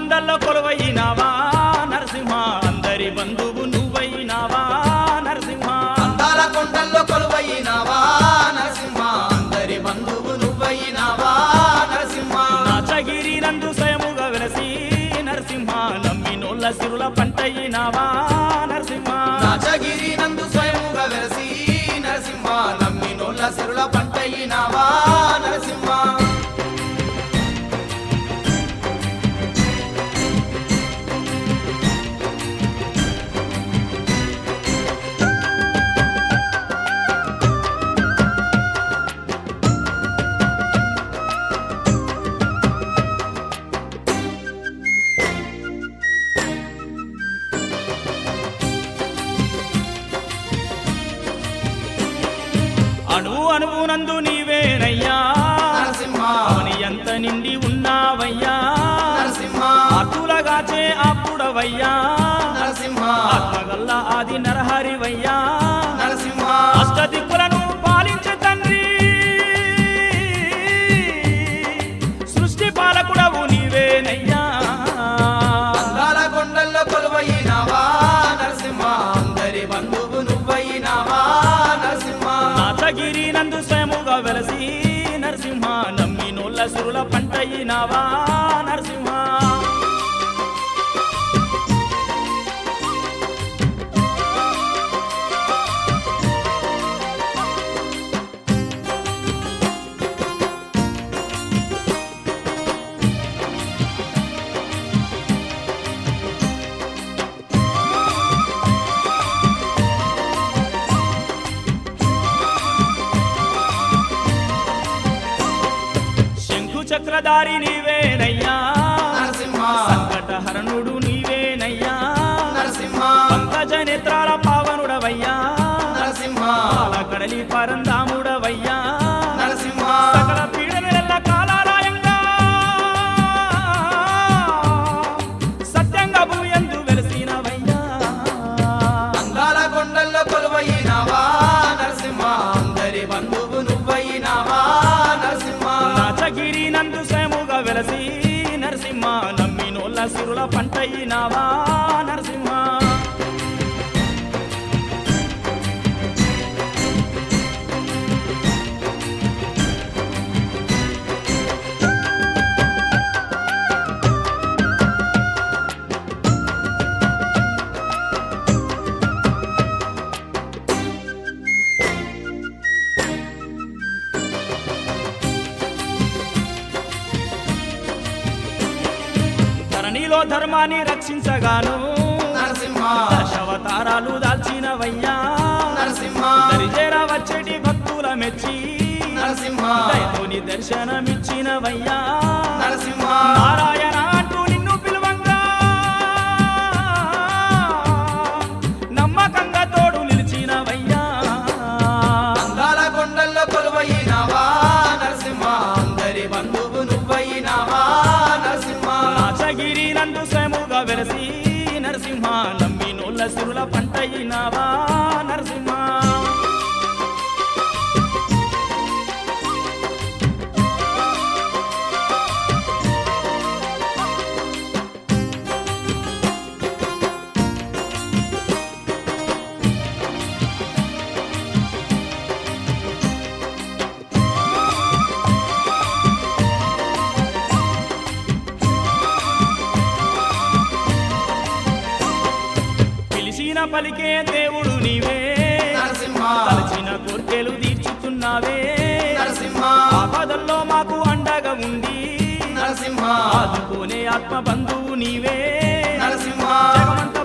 కొండల్లో కొలువైనావా నరసింహ అందరి బంధువు నువ్వైనావా నరసింహ అందాల కొండల్లో కొలువైనావా నరసింహ అందరి బంధువు నువ్వైనావా నరసింహ నాచగిరి నందు స్వయముగా వెలసి నరసింహ నమ్మినోళ్ళ సిరుల పంటయినావా నరసింహ నాచగిరి నందు స్వయముగా వెలసి నరసింహ నమ్మినోళ్ళ సిరుల పంటయినావా నరసింహ అణువునందు నీవేనయ్యా నరసింహ అవని ఎంత నిండి ఉన్నావయ్యా నరసింహ ఆతులగాచే అప్పుడవయ్యా నరసింహ ఆత్మగల్ల ఆది నరహరివయ్యా నరసింహ అష్టదిక్కులను పాలించే తండ్రి సృష్టి పాలకుడవు నీవేనయ్యా అందాల కొండల్లో కొలువైనావా నరసింహ అందరి బంధువు నువ్వైనావా నరసింహ నాచగిరి నందు స్వయముగా వెలసి నరసింహ నమ్మినోళ్ళ సురుల పంటయినావా నరసింహ చక్రధారి నీవేనయ్యా నరసింహ సంకటహరణుడు నీవేనయ్యా నరసింహ పంకజ నేత్రాల పావనుడవయ్యా నరసింహ కడలి పరందాముడవయ్యా నరసింహ సకల పీడనెల్ల కాలాలయంగా సత్యంగా భూయందు వెలసినవయ్యా అందాల కొండల్లో కొలువైనావా నరసింహ అందరి బంధువు నువ్వైనావా నరసింహ నాచగిరి నందు స్వయముగా వెలసి నరసింహ నమ్మినోళ్ళ సిరుల పంటయినావా నరసింహ ధరణిలో ధర్మాన్ని రక్షించగాను నరసింహ దశావతారాలు దాల్చినవయ్యా నరసింహ దరిజేర వచ్చేటి భక్తుల మెచ్చి నరసింహ దయతోని దర్శనమిచ్చినవయ్యా నరసింహ నారాయణ అంటూ నిన్ను పిలువంగా నమ్మకంగా తోడు నిలిచినవయ్యా అందాల కొండల్లో కొలువైనావా నరసింహ అందరి బంధువు నువ్వైనావా నరసింహ నాచగిరి నందు స్వయముగా వెలసి నరసింహ నమ్మినోళ్ళ సిరుల పంటయినావా నరసింహ పిలిచిన పలికే దేవుడు నీవే నరసింహ తలచిన కోర్కెలు తీర్చుతున్నావే నరసింహ ఆపదల్లో మాకు అండగా ఉండి నరసింహ ఆదుకునే ఆత్మ బంధువు నీవే నరసింహ జగమంత